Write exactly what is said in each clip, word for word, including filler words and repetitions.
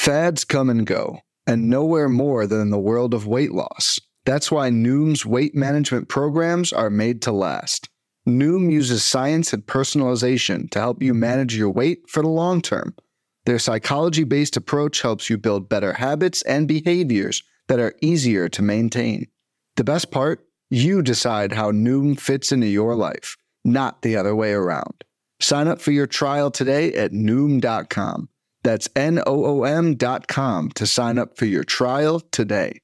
Fads come and go, and nowhere more than in the world of weight loss. That's why Noom's weight management programs are made to last. Noom uses science and personalization to help you manage your weight for the long term. Their psychology-based approach helps you build better habits and behaviors that are easier to maintain. The best part? You decide how Noom fits into your life, not the other way around. Sign up for your trial today at Noom dot com. That's N O O M dot com to sign up for your trial today.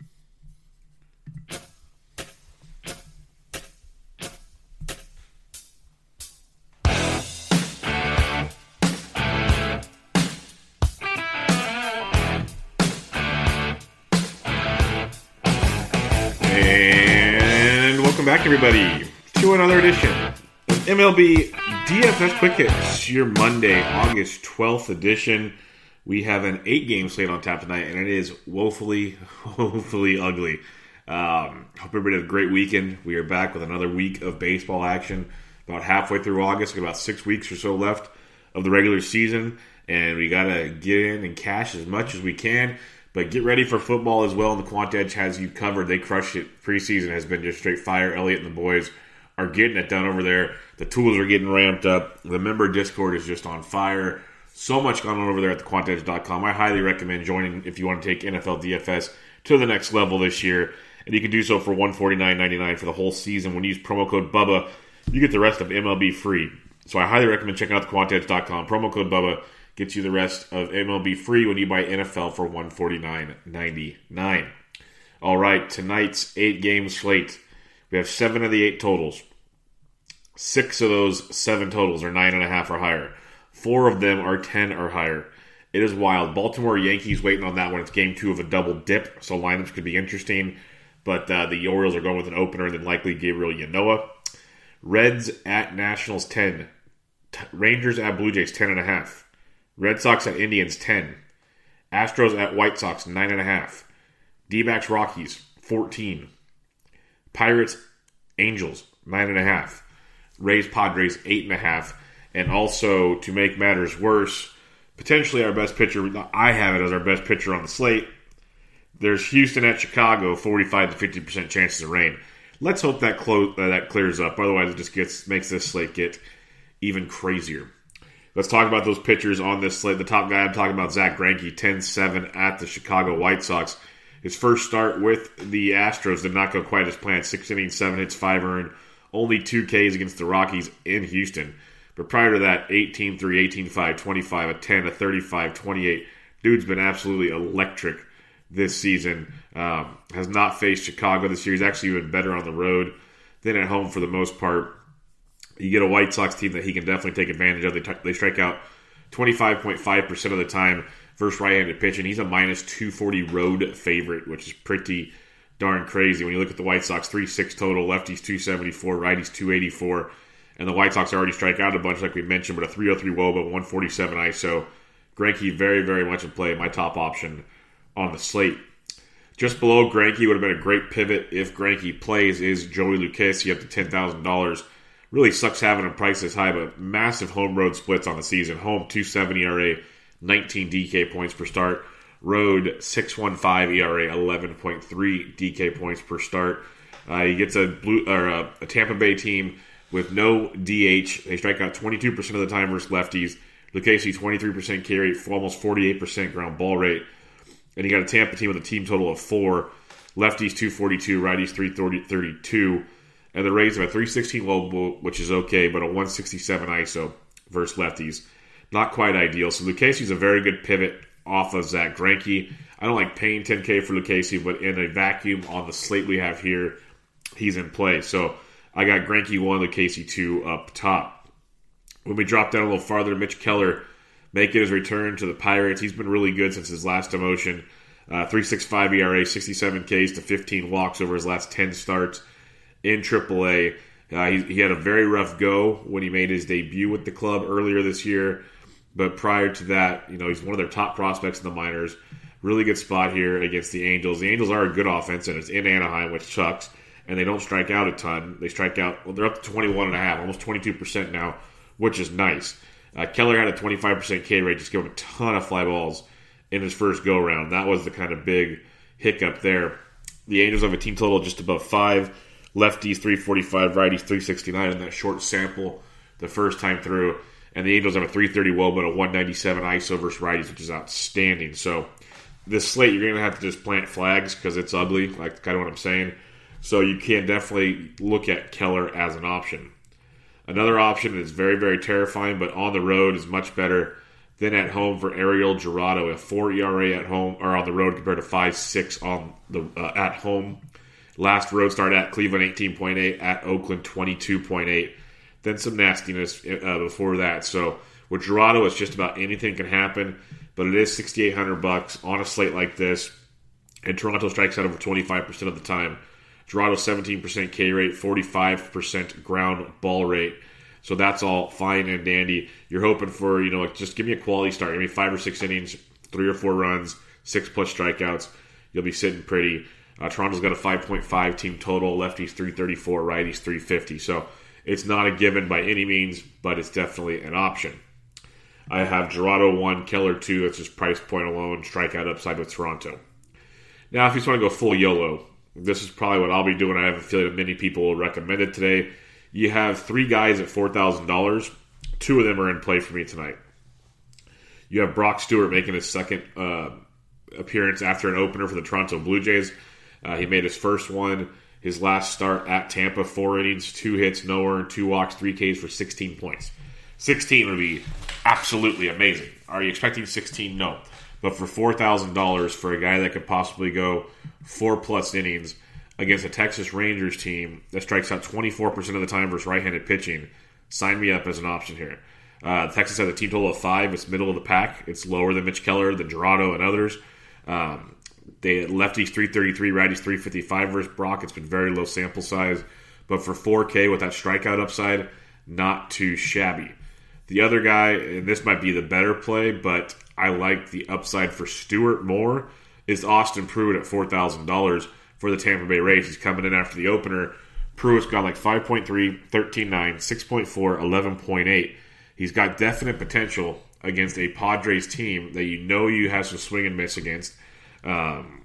And welcome back, everybody, to another edition of M L B D F S Quick Hits, your Monday, August twelfth edition. We have an eight-game slate on tap tonight, and it is woefully, woefully ugly. Um, hope everybody had a great weekend. We are back with another week of baseball action. About halfway through August, about six weeks or so left of the regular season, and we got to get in and cash as much as we can. But get ready for football as well, and the Quant Edge has you covered. They crushed it. Preseason has been just straight fire. Elliot and the boys are getting it done over there. The tools are getting ramped up. The member Discord is just on fire. So much going on over there at the quant edge dot com. I highly recommend joining if you want to take N F L D F S to the next level this year. And you can do so for one hundred forty-nine dollars and ninety-nine cents for the whole season. When you use promo code BUBBA, you get the rest of M L B free. So I highly recommend checking out the quant edge dot com. Promo code BUBBA gets you the rest of M L B free when you buy N F L for one hundred forty-nine dollars and ninety-nine cents. All right, tonight's eight-game slate. We have seven of the eight totals. Six of those seven totals are nine and a half or higher. Four of them are ten or higher. It is wild. Baltimore Yankees waiting on that one. It's game two of a double dip, so lineups could be interesting. But uh, the Orioles are going with an opener and then likely Gabriel Yanoa. Reds at Nationals ten. T- Rangers at Blue Jays ten and a half. Red Sox at Indians ten. Astros at White Sox nine and a half. D-backs Rockies fourteen. Pirates Angels nine and a half. Rays Padres eight and a half. And also, to make matters worse, potentially our best pitcher, I have it as our best pitcher on the slate. There's Houston at Chicago, forty-five to fifty percent chances of rain. Let's hope that clo- uh, that clears up. Otherwise, it just gets makes this slate get even crazier. Let's talk about those pitchers on this slate. The top guy I'm talking about, Zach Greinke, ten seven at the Chicago White Sox. His first start with the Astros did not go quite as planned. Six innings, seven hits, five earned. Only two Ks against the Rockies in Houston. But prior to that, eighteen three, eighteen five, twenty-five, a ten, a thirty-five, twenty-eight. Dude's been absolutely electric this season. Um, has not faced Chicago this year. He's actually been better on the road than at home for the most part. You get a White Sox team that he can definitely take advantage of. They, t- they strike out twenty-five point five percent of the time versus right-handed pitching. He's a minus two forty road favorite, which is pretty darn crazy. When you look at the White Sox, three six total, lefties two seventy-four, righties two eighty-four. And the White Sox already strike out a bunch, like we mentioned, but a three oh three W O B A, one forty-seven I S O. Greinke very, very much in play. My top option on the slate. Just below Greinke would have been a great pivot if Greinke plays is Joey Lucchesi up to ten thousand dollars. Really sucks having him priced this high, but massive home road splits on the season. Home two seventy E R A, nineteen D K points per start. Road six fifteen E R A, eleven point three D K points per start. Uh, he gets a blue or a, a Tampa Bay team with no D H. They strike out twenty-two percent of the time versus lefties. Lucchesi, twenty-three percent K rate, almost forty-eight percent ground ball rate. And you got a Tampa team with a team total of four. Lefties two forty-two, righties three thirty-two. And the Rays have a three sixteen W O B A, which is okay, but a one sixty-seven I S O versus lefties. Not quite ideal. So Lucchesi's a very good pivot off of Zach Greinke. I don't like paying ten K for Lucchesi, but in a vacuum on the slate we have here, he's in play. So I got Greinke one, Lucchesi two up top. When we drop down a little farther, Mitch Keller making his return to the Pirates. He's been really good since his last demotion. Uh, three sixty-five E R A, sixty-seven Ks to fifteen walks over his last ten starts in triple A. Uh, he, he had a very rough go when he made his debut with the club earlier this year. But prior to that, you know, he's one of their top prospects in the minors. Really good spot here against the Angels. The Angels are a good offense, and it's in Anaheim, which sucks. And they don't strike out a ton. They strike out, well, they're up to twenty-one and a half, almost twenty-two percent now, which is nice. Uh, Keller had a twenty-five percent K rate, just giving a ton of fly balls in his first go-round. That was the kind of big hiccup there. The Angels have a team total just above five. Lefties three forty-five, righties three sixty-nine in that short sample the first time through. And the Angels have a three thirty W O B A, a one ninety-seven I S O versus righties, which is outstanding. So this slate, you're going to have to just plant flags because it's ugly, like kind of what I'm saying. So you can definitely look at Keller as an option. Another option is very, very terrifying, but on the road is much better than at home for Ariel Jurado, a four E R A at home or on the road compared to five six on the uh, at home. Last road start at Cleveland eighteen point eight, at Oakland twenty-two point eight. Then some nastiness uh, before that. So with Jurado, it's just about anything can happen, but it is sixty-eight hundred bucks on a slate like this. And Toronto strikes out over twenty-five percent of the time. Jurado seventeen percent K rate, forty-five percent ground ball rate. So that's all fine and dandy. You're hoping for, you know, just give me a quality start. Give me five or six innings, three or four runs, six plus strikeouts. You'll be sitting pretty. Uh, Toronto's got a five point five team total. Lefties three thirty-four, righties three fifty. So it's not a given by any means, but it's definitely an option. I have Jurado one, Keller two. That's just price point alone. Strikeout upside with Toronto. Now, if you just want to go full YOLO, this is probably what I'll be doing. I have a feeling that many people will recommend it today. You have three guys at four thousand dollars. Two of them are in play for me tonight. You have Brock Stewart making his second uh, appearance after an opener for the Toronto Blue Jays. Uh, he made his first one, his last start at Tampa, four innings, two hits, no earned, two walks, three Ks for sixteen points. sixteen would be absolutely amazing. Are you expecting sixteen? No. But for four thousand dollars for a guy that could possibly go four-plus innings against a Texas Rangers team that strikes out twenty-four percent of the time versus right-handed pitching, sign me up as an option here. Uh, Texas has a team total of five. It's middle of the pack. It's lower than Mitch Keller, than Jurado, and others. Um, they lefties three thirty-three, righties three fifty-five versus Brock. It's been very low sample size. But for four K with that strikeout upside, not too shabby. The other guy, and this might be the better play, but I like the upside for Stewart more, is Austin Pruitt at four thousand dollars for the Tampa Bay Rays. He's coming in after the opener. Pruitt's got like five point three, thirteen point nine, six point four, eleven point eight. He's got definite potential against a Padres team that you know you have some swing and miss against. Um,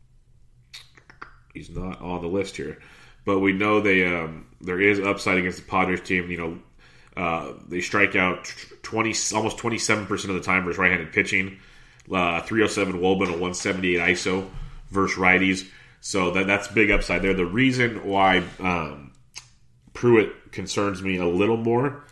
he's not on the list here. But we know they um, there is upside against the Padres team. You know, uh, they strike out twenty, almost twenty-seven percent of the time versus right-handed pitching. Uh, three oh seven W O B A and a one seventy-eight I S O versus righties. So that that's big upside there. The reason why um, Pruitt concerns me a little more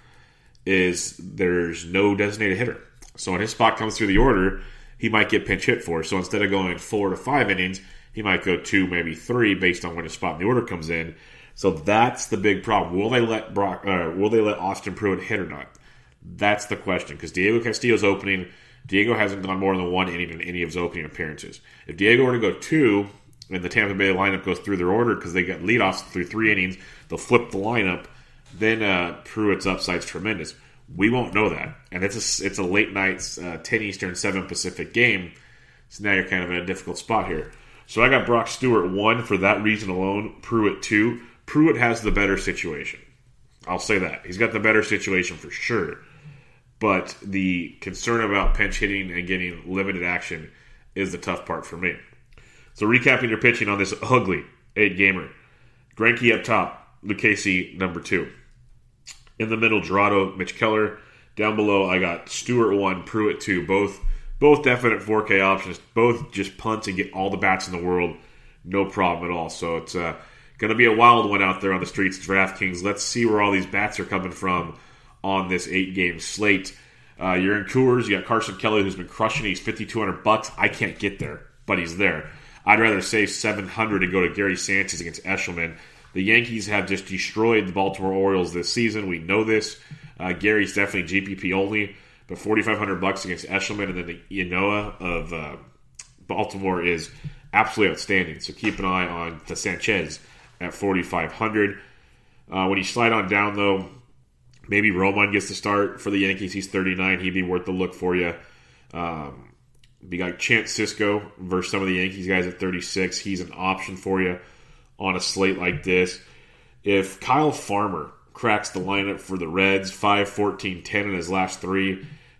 is there's no designated hitter. So when his spot comes through the order, he might get pinch hit for. So instead of going four to five innings, he might go two, maybe three, based on when his spot in the order comes in. So that's the big problem. Will they let Brock? Uh, will they let Austin Pruitt hit or not? That's the question. Because Diego Castillo's opening, Diego hasn't gone more than one inning in any of his opening appearances. If Diego were to go two, and the Tampa Bay lineup goes through their order because they got leadoffs through three innings, they'll flip the lineup. Then uh, Pruitt's upside's tremendous. We won't know that, and it's a it's a late night, uh, ten Eastern, seven Pacific game. So now you're kind of in a difficult spot here. So I got Brock Stewart one for that reason alone. Pruitt two. Pruitt has the better situation. I'll say that he's got the better situation for sure. But the concern about pinch hitting and getting limited action is the tough part for me. So recapping your pitching on this ugly eight-gamer. Greinke up top, Lucchesi number two. In the middle, Jurado, Mitch Keller. Down below, I got Stewart one, Pruitt two. Both both definite four K options. Both just punt and get all the bats in the world. No problem at all. So it's uh, going to be a wild one out there on the streets of DraftKings. Let's see where all these bats are coming from on this eight-game slate. Uh, you're in Coors. You got Carson Kelly, who's been crushing. He's fifty-two hundred bucks. I can't get there, but he's there. I'd rather save seven hundred and go to Gary Sanchez against Eshelman. The Yankees have just destroyed the Baltimore Orioles this season. We know this. Uh, Gary's definitely G P P only, but forty-five hundred bucks against Eshelman, and then the Ynoa of uh, Baltimore is absolutely outstanding. So keep an eye on the Sanchez at forty-five hundred. Uh, when you slide on down, though, maybe Roman gets to start for the Yankees. He's thirty-nine. He'd be worth the look for you. Um, you got Chance Sisco versus some of the Yankees guys at thirty-six. He's an option for you on a slate like this. If Kyle Farmer cracks the lineup for the Reds, five, fourteen, ten in his last three,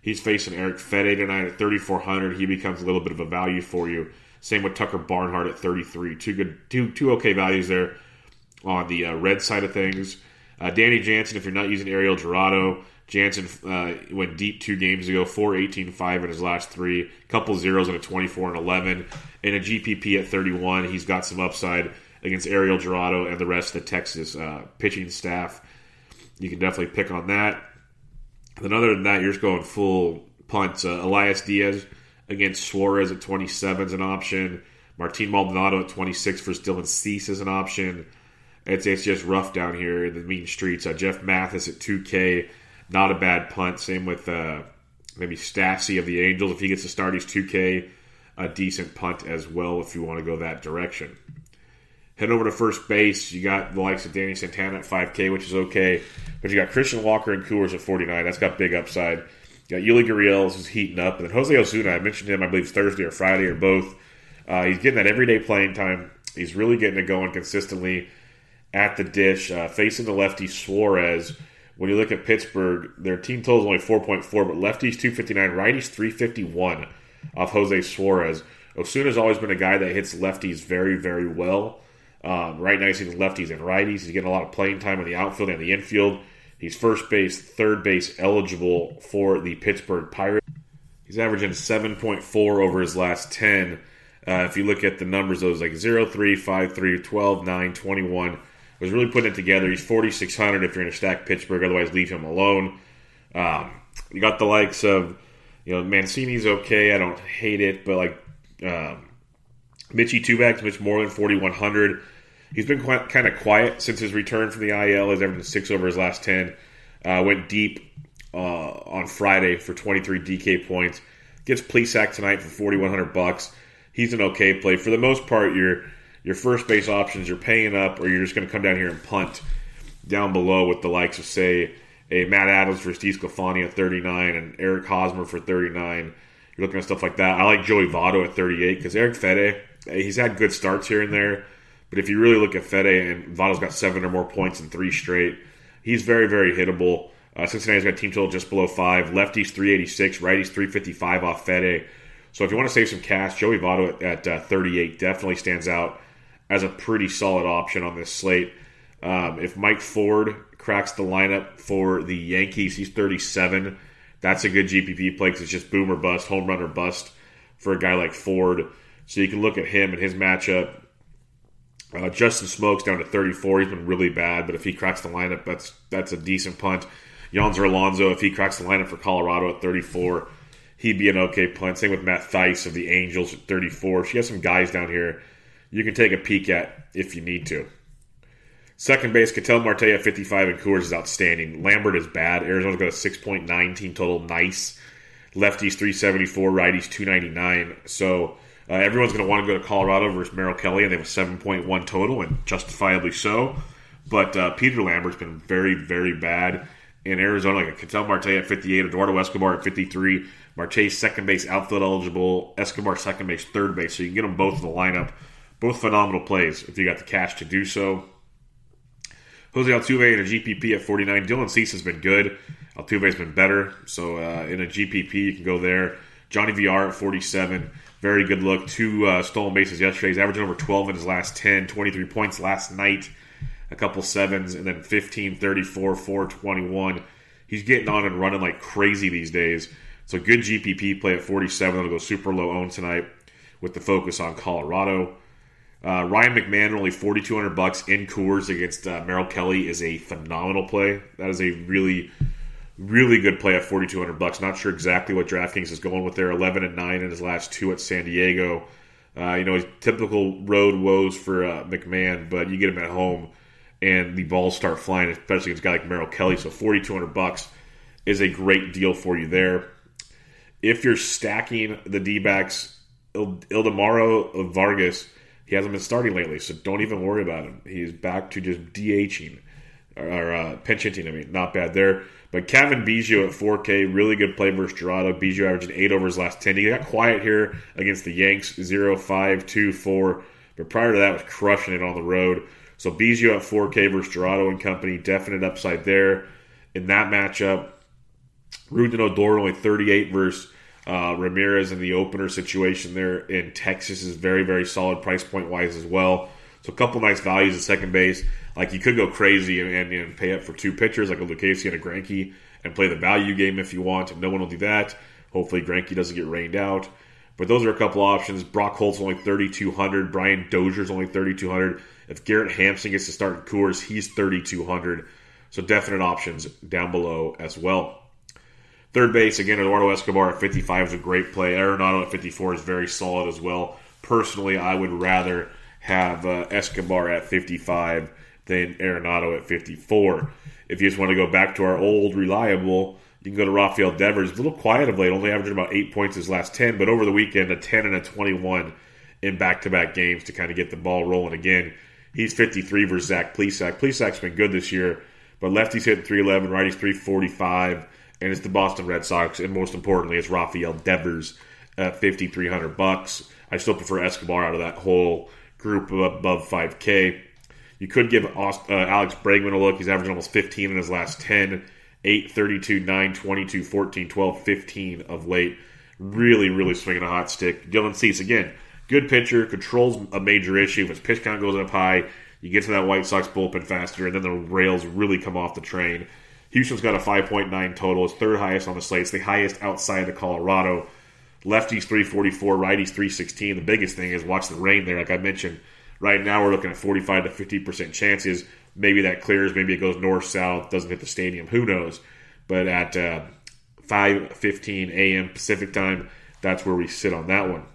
He's facing Eric Fede tonight at thirty-four hundred. He becomes a little bit of a value for you. Same with Tucker Barnhart at thirty-three. Two good, two two okay values there on the uh, red side of things. Uh, Danny Jansen, if you're not using Ariel Jurado, Jansen uh, went deep two games ago, four eighteen five in his last three, a couple zeros and a twenty-four and eleven. In a G P P at thirty-one, he's got some upside against Ariel Jurado and the rest of the Texas uh, pitching staff. You can definitely pick on that. Then other than that, you're just going full punts. Uh, Elias Diaz against Suarez at twenty-seven is an option. Martin Maldonado at twenty-six for Dylan Cease is an option. It's, it's just rough down here in the mean streets. Uh, Jeff Mathis at two K, not a bad punt. Same with uh, maybe Stassi of the Angels. If he gets to start, he's two K. A decent punt as well if you want to go that direction. Head over to first base. You got the likes of Danny Santana at five K, which is okay. But you got Christian Walker and Coors at forty-nine. That's got big upside. You got Yuli Gurriel who's heating up. And then Jose Osuna, I mentioned him, I believe, Thursday or Friday or both. Uh, he's getting that everyday playing time. He's really getting it going consistently at the dish. Uh, facing the lefty Suarez. When you look at Pittsburgh, their team total is only four point four, but lefties two fifty-nine, righties three fifty-one off Jose Suarez. Osuna's always been a guy that hits lefties very, very well. Um, right now he's hitting lefties and righties. He's getting a lot of playing time in the outfield and the infield. He's first base, third base eligible for the Pittsburgh Pirates. He's averaging seven point four over his last ten. Uh, if you look at the numbers, those like zero, three, five, three, twelve, nine, twenty-one. Was really putting it together. He's forty-six hundred if you're going to stack Pittsburgh. Otherwise, leave him alone. Um, you got the likes of, you know, Mancini's okay. I don't hate it, but like um, Mitchie Tubac's Mitch Moreland, forty-one hundred. He's been quite, kind of quiet since his return from the I L. He's averaging six over his last ten. Uh, went deep uh, on Friday for twenty-three D K points. Gets Plesac tonight for forty-one hundred bucks. He's an okay play. For the most part, your your first base options, you're paying up, or you're just going to come down here and punt down below with the likes of, say, a Matt Adams for Steve Sclafani at thirty-nine and Eric Hosmer for thirty-nine. You're looking at stuff like that. I like Joey Votto at thirty-eight because Eric Fede, he's had good starts here and there. But if you really look at Fede, and Votto's got seven or more points in three straight, he's very, very hittable. Uh, Cincinnati's got team total just below five. Lefties three eighty-six, righties three fifty-five off Fede. So if you want to save some cash, Joey Votto at, at uh, thirty-eight definitely stands out as a pretty solid option on this slate. Um, if Mike Ford cracks the lineup for the Yankees, he's thirty-seven. That's a good G P P play because it's just boom or bust, home run or bust for a guy like Ford. So you can look at him and his matchup. Uh, Justin Smoke's down to thirty-four. He's been really bad, but if he cracks the lineup, that's that's a decent punt. Yonzer Alonso, if he cracks the lineup for Colorado at thirty-four, he'd be an okay punt. Same with Matt Theis of the Angels at thirty-four. She has some guys down here you can take a peek at if you need to. Second base, Ketel Marte at fifty-five and Coors is outstanding. Lambert is bad. Arizona's got a six point nine team total. Nice. Lefties three seventy-four, righties two ninety-nine. So uh, everyone's going to want to go to Colorado versus Merrill Kelly, and they have a seven point one total, and justifiably so. But uh, Peter Lambert's been very, very bad in Arizona. Like Ketel Marte at fifty-eight, Eduardo Escobar at fifty-three. Marte's second base outfield eligible. Escobar second base, third base. So you can get them both in the lineup. Both phenomenal plays if you got the cash to do so. Jose Altuve in a G P P at forty-nine. Dylan Cease has been good. Altuve's been better. So uh, in a G P P, you can go there. Johnny V R at forty-seven. Very good look. Two uh, stolen bases yesterday. He's averaging over twelve in his last ten. twenty-three points last night. A couple sevens. And then fifteen, thirty-four, four twenty-one. He's getting on and running like crazy these days. So good G P P play at forty-seven. It'll go super low owned tonight with the focus on Colorado. Uh, Ryan McMahon, only forty-two hundred bucks in Coors against uh, Merrill Kelly is a phenomenal play. That is a really, really good play at forty-two hundred bucks. Not sure exactly what DraftKings is going with there. eleven and nine in his last two at San Diego. Uh, you know, typical road woes for uh, McMahon, but you get him at home and the balls start flying, especially against a guy like Merrill Kelly. So forty-two hundred bucks is a great deal for you there. If you're stacking the D-backs, Il- Ildemaro Vargas, he hasn't been starting lately, so don't even worry about him. He's back to just DHing, or uh, pinch hitting, I mean. Not bad there. But Kevin Biggio at four K, really good play versus Jurado. Biggio averaging eight over his last ten. He got quiet here against the Yanks, zero, five, two, four. But prior to that, was crushing it on the road. So Biggio at four K versus Jurado and company, definite upside there in that matchup. Ruben Odor only thirty-eight versus uh, Ramirez in the opener situation there in Texas is very, very solid price point wise as well. So a couple nice values at second base. Like you could go crazy and, and, and pay up for two pitchers like a Lucchesi and a Greinke and play the value game if you want. No one will do that. Hopefully Greinke doesn't get rained out. But those are a couple options. Brock Holt's only thirty-two hundred. Brian Dozier's only thirty-two hundred. If Garrett Hampson gets to start in Coors, he's thirty-two hundred. So definite options down below as well. Third base, again, Eduardo Escobar at fifty-five is a great play. Arenado at fifty-four is very solid as well. Personally, I would rather have uh, Escobar at fifty-five than Arenado at fifty-four. If you just want to go back to our old reliable, you can go to Rafael Devers. A little quiet of late, only averaging about eight points his last ten, but over the weekend, a ten and a twenty-one in back-to-back games to kind of get the ball rolling again. He's fifty-three versus Zach Plesac. Plesac's been good this year, but lefty's hitting three eleven, righty's three forty-five, and it's the Boston Red Sox, and most importantly, it's Rafael Devers at fifty-three hundred bucks. I still prefer Escobar out of that whole group of above five K. You could give Aust- uh, Alex Bregman a look. He's averaging almost fifteen in his last ten. eight, thirty-two, nine, twenty-two, fourteen, twelve, fifteen of late. Really, really swinging a hot stick. Dylan Cease, again, good pitcher, controls a major issue. If his pitch count goes up high, you get to that White Sox bullpen faster, and then the rails really come off the train. Houston's got a five point nine total. It's third highest on the slate. It's the highest outside of Colorado. Lefty's three forty-four, righty's three sixteen. The biggest thing is watch the rain there. Like I mentioned, right now we're looking at forty-five to fifty percent chances. Maybe that clears. Maybe it goes north-south, doesn't hit the stadium. Who knows? But at uh, five fifteen a.m. Pacific time, that's where we sit on that one.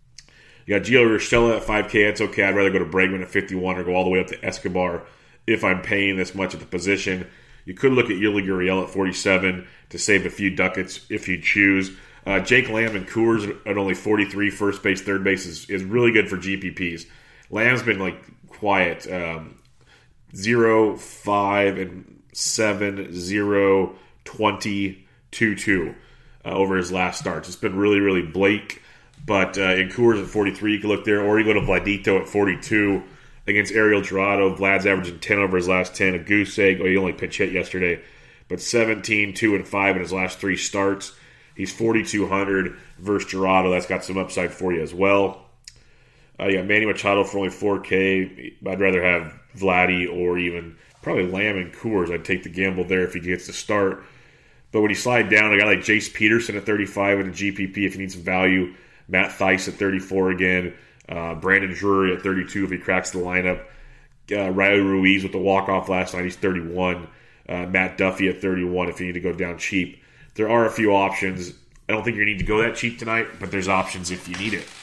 You got Gio Urshela at five K. That's okay. I'd rather go to Bregman at fifty-one or go all the way up to Escobar if I'm paying this much at the position. You could look at Yuli Gurriel at forty-seven to save a few ducats if you choose. Uh, Jake Lamb and Coors at only forty-three, first base, third base is, is really good for G P Ps. Lamb's been like quiet. Um, zero, five, and seven, zero, twenty, two, two uh, over his last starts. It's been really, really Blake. But uh, in Coors at forty-three, you can look there. Or you go to Vladito at forty-two against Ariel Jurado. Vlad's averaging ten over his last ten. A goose egg. Oh, he only pitch hit yesterday. But seventeen, two, and five in his last three starts. He's forty-two hundred versus Jurado. That's got some upside for you as well. Uh, you got Manny Machado for only four K. I'd rather have Vladdy or even probably Lamb and Coors. I'd take the gamble there if he gets to start. But when you slide down, a guy like Jace Peterson at thirty-five in a G P P if you need some value. Matt Thaiss at thirty-four again. Uh, Brandon Drury at thirty-two if he cracks the lineup. Uh, Riley Ruiz with the walk-off last night. He's thirty-one. Uh, Matt Duffy at thirty-one if you need to go down cheap. There are a few options. I don't think you need to go that cheap tonight, but there's options if you need it.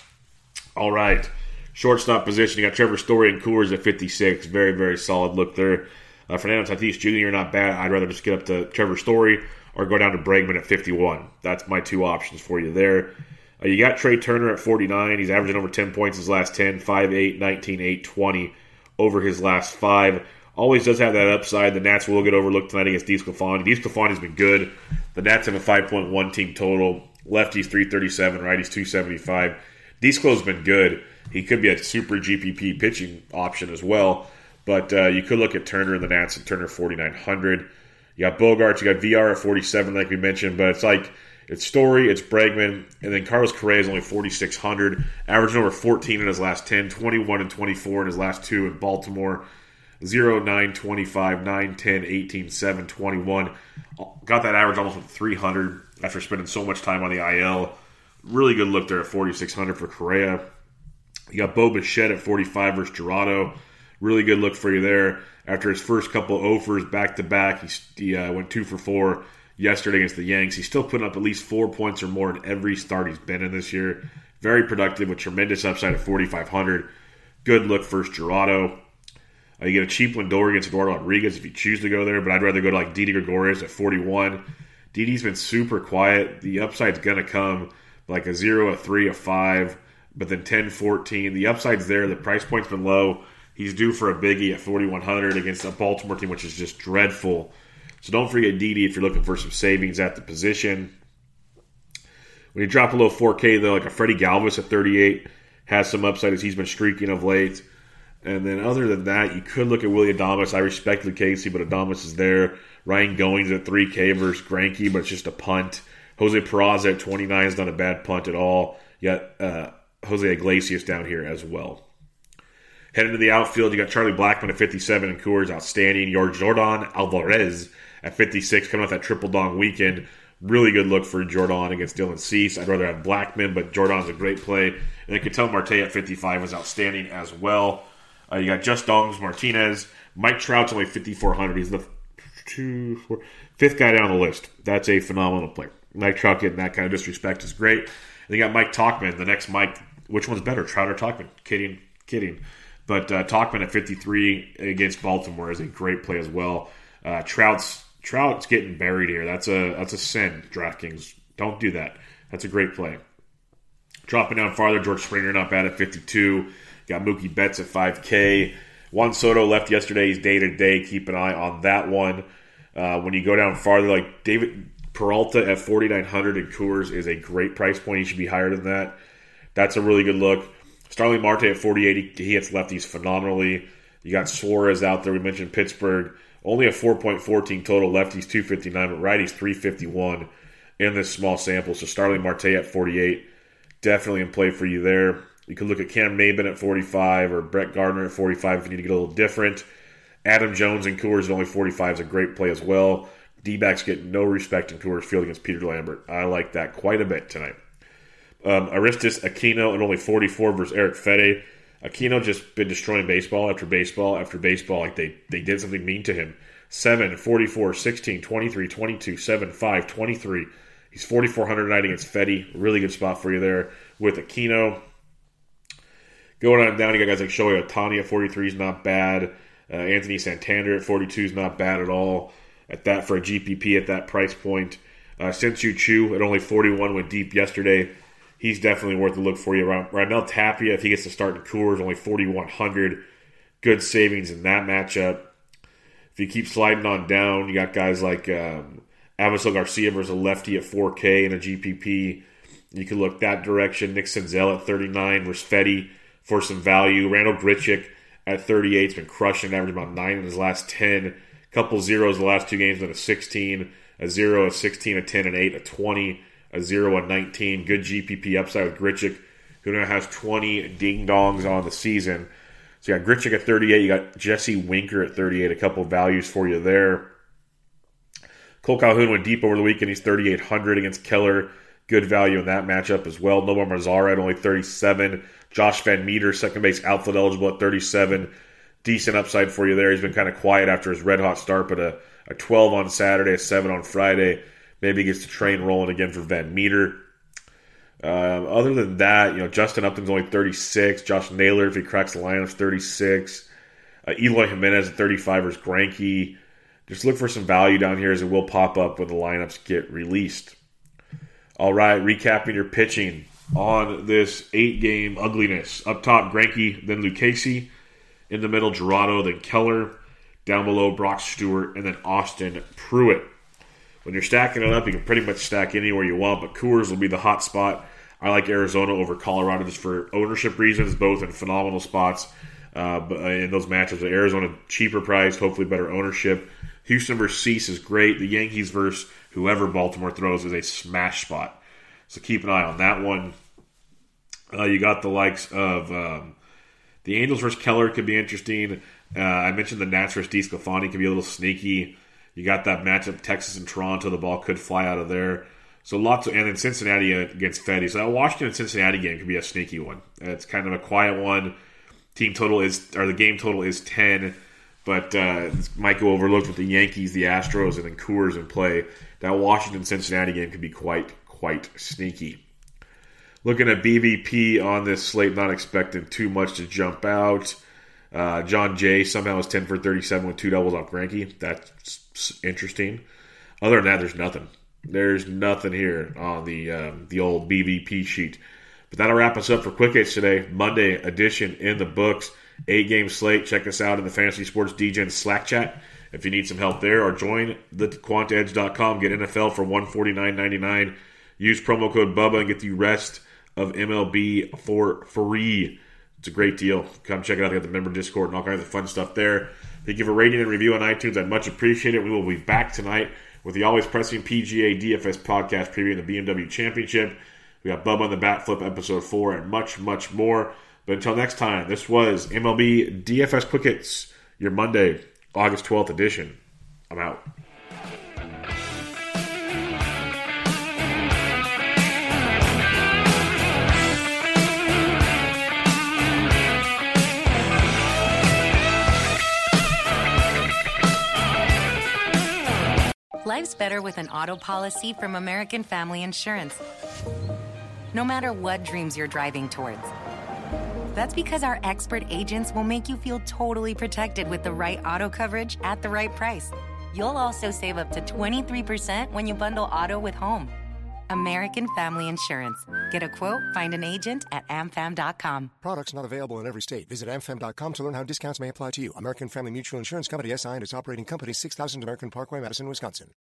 All right. Shortstop position, you got Trevor Story and Coors at fifty-six. Very, very solid look there. Uh, Fernando Tatis Junior, not bad. I'd rather just get up to Trevor Story or go down to Bregman at fifty-one. That's my two options for you there. Uh, you got Trey Turner at forty-nine. He's averaging over ten points his last ten. five, eight, nineteen, eight, twenty over his last five. Always does have that upside. The Nats will get overlooked tonight against DeSclafani. DeSclafani's been good. The Nats have a five point one team total. Lefty's three thirty-seven, righty's two seventy-five. DeSclo's been good. He could be a super G P P pitching option as well. But uh, you could look at Turner and the Nats at Turner forty-nine hundred. You got Bogarts. You got V R at forty-seven like we mentioned. But it's like it's Story, it's Bregman, and then Carlos Correa is only forty-six hundred. Averaging over fourteen in his last ten, twenty-one and twenty-four in his last two in Baltimore. zero, nine, twenty-five, nine, ten, eighteen, seven, twenty-one. Got that average almost with three hundred after spending so much time on the I L. Really good look there at forty-six hundred for Correa. You got Bo Bichette at forty-five versus Jurado. Really good look for you there. After his first couple of offers back-to-back, he, he uh, went two for four yesterday against the Yanks. He's still putting up at least four points or more in every start he's been in this year. Very productive with tremendous upside at forty-five hundred. Good look versus Jurado. Uh, you get a cheap Lindor against Eduardo Rodriguez if you choose to go there, but I'd rather go to like Didi Gregorius at forty-one. Didi's been super quiet. The upside's going to come like a zero, a three, a five, but then ten, fourteen. The upside's there. The price point's been low. He's due for a biggie at forty-one hundred against a Baltimore team, which is just dreadful. So don't forget Didi if you're looking for some savings at the position. When you drop below four K, though, like a Freddie Galvis at thirty-eight has some upside as he's been streaking of late. And then other than that, you could look at Willie Adames. I respect Lucchesi, but Adames is there. Ryan Goings at three K versus Greinke, but it's just a punt. Jose Peraza at twenty-nine is not a bad punt at all. You got uh, Jose Iglesias down here as well. Heading to the outfield, you got Charlie Blackmon at fifty-seven and Coors, outstanding. Your Jordan Alvarez at fifty-six, coming off that triple dong weekend. Really good look for Jordan against Dylan Cease. I'd rather have Blackmon, but Jordan's a great play. And then Ketel Marte at fifty-five was outstanding as well. Uh, you got Just Dongs Martinez. Mike Trout's only fifty-four hundred. He's the two, four, fifth guy down the list. That's a phenomenal player. Mike Trout getting that kind of disrespect is great. And you got Mike Tauchman, the next Mike. Which one's better, Trout or Tauchman? Kidding, kidding. But uh, Tauchman at fifty-three against Baltimore is a great play as well. Uh, Trout's Trout's getting buried here. That's a that's a sin, DraftKings. Don't do that. That's a great play. Dropping down farther, George Springer not bad at fifty-two. Got Mookie Betts at five K. Juan Soto left yesterday. He's day-to-day. Keep an eye on that one. Uh, when you go down farther, like David Peralta at forty-nine hundred in Coors is a great price point. He should be higher than that. That's a really good look. Starling Marte at forty-eight. He hits lefties phenomenally. You got Suarez out there. We mentioned Pittsburgh. Only a four point one four total. Lefties two fifty-nine, but righties three fifty-one in this small sample. So Starling Marte at forty-eight. Definitely in play for you there. You could look at Cam Maben at forty-five or Brett Gardner at forty-five if you need to get a little different. Adam Jones in Coors at only forty-five is a great play as well. D-backs get no respect in Coors Field against Peter Lambert. I like that quite a bit tonight. Um, Aristis Aquino at only forty-four versus Eric Fede. Aquino just been destroying baseball after baseball after baseball. Like they, they did something mean to him. seven, forty-four, sixteen, twenty-three, twenty-two, seven, five, twenty-three. He's forty-four hundred tonight against Fede. Really good spot for you there with Aquino. Going on down, you got guys like Shohei Ohtani at forty-three is not bad. Uh, Anthony Santander at forty-two is not bad at all. At that for a G P P at that price point. Uh, Shin-Soo Choo at only forty-one went deep yesterday. He's definitely worth a look for you. Raimel Tapia, if he gets to start in Coors, only forty-one hundred. Good savings in that matchup. If you keep sliding on down, you got guys like um, Avisel Garcia versus a lefty at four K in a G P P. You can look that direction. Nick Senzel at thirty-nine versus Fede for some value. Randall Grichuk at thirty-eight has been crushing, averaging about nine in his last ten. Couple zeros the last two games, then a sixteen, a zero, a sixteen, a ten, and eight, a twenty, a zero, a nineteen. Good G P P upside with Grichuk, who now has twenty ding-dongs on the season. So you got Grichuk at thirty-eight. You got Jesse Winker at thirty-eight. A couple of values for you there. Cole Calhoun went deep over the weekend. He's thirty-eight hundred against Keller. Good value in that matchup as well. Nomar Mazara at only thirty-seven. Josh Van Meter, second base outfield eligible at thirty-seven. Decent upside for you there. He's been kind of quiet after his red-hot start, but a, a twelve on Saturday, a seven on Friday. Maybe he gets the train rolling again for Van Meter. Uh, other than that, you know, Justin Upton's only thirty-six. Josh Naylor, if he cracks the lineup, is thirty-six. Uh, Eloy Jimenez at thirty-five versus Greinke. Just look for some value down here as it will pop up when the lineups get released. All right, recapping your pitching on this eight-game ugliness. Up top, Greinke, then Lucchesi. In the middle, Gerardo, then Keller. Down below, Brock Stewart, and then Austin Pruitt. When you're stacking it up, you can pretty much stack anywhere you want, but Coors will be the hot spot. I like Arizona over Colorado just for ownership reasons, both in phenomenal spots uh, in those matchups. Arizona, cheaper price, hopefully better ownership. Houston versus Cease is great. The Yankees versus whoever Baltimore throws is a smash spot. So keep an eye on that one. Uh, you got the likes of um, the Angels versus Keller could be interesting. Uh, I mentioned the Nats versus DeSclafani could be a little sneaky. You got that matchup, Texas and Toronto. The ball could fly out of there. So lots of, and then Cincinnati against Fede. So that Washington and Cincinnati game could be a sneaky one. It's kind of a quiet one. Team total is, or the game total is ten, but uh, it might go overlooked with the Yankees, the Astros, and then Coors in play. That Washington Cincinnati game could be quite, quite sneaky. Looking at B V P on this slate, not expecting too much to jump out. Uh, John Jay somehow is ten for thirty-seven with two doubles off Greinke. That's interesting. Other than that, there's nothing. There's nothing here on the um, the old B V P sheet. But that'll wrap us up for Quick Hits today. Monday edition in the books. Eight-game slate. Check us out in the Fantasy Sports D Gen Slack chat if you need some help there. Or join the quant edge dot com. Get N F L for one hundred forty-nine dollars and ninety-nine cents. Use promo code Bubba and get the rest of M L B for free. It's a great deal. Come check it out. They got the member Discord and all kinds of fun stuff there. If you give a rating and review on iTunes, I'd much appreciate it. We will be back tonight with the always pressing P G A D F S podcast previewing the B M W Championship. We got Bubba on the Bat Flip episode four and much, much more. But until next time, this was M L B D F S Quick Hits, your Monday, August twelfth edition. I'm out. Life's better with an auto policy from American Family Insurance. No matter what dreams you're driving towards. That's because our expert agents will make you feel totally protected with the right auto coverage at the right price. You'll also save up to twenty-three percent when you bundle auto with home. American Family Insurance. Get a quote, find an agent at a m fam dot com. Products not available in every state. Visit a m fam dot com to learn how discounts may apply to you. American Family Mutual Insurance Company, S I and its operating company, six thousand American Parkway, Madison, Wisconsin.